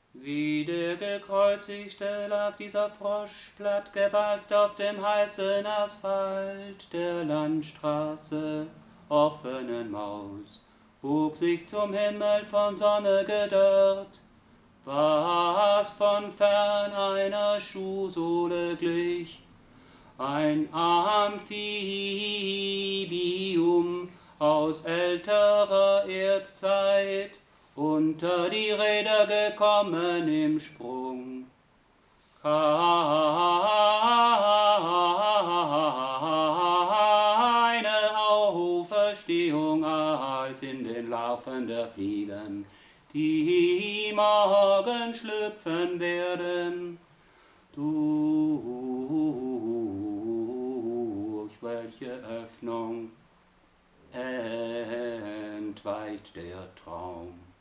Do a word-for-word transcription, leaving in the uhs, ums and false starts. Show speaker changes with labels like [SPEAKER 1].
[SPEAKER 1] Wie der Gekreuzigte lag dieser Frosch plattgewalzt auf dem heißen Asphalt der Landstraße, offenen Maus, bog sich zum Himmel von Sonne gedörrt, was von fern einer Schuhsohle glich, ein Amphibium aus älterer Erdzeit, unter die Räder gekommen im Sprung. Keine Auferstehung als in den Larven der Fliegen, die morgen schlüpfen werden. Durch welche Öffnung entweicht der Traum?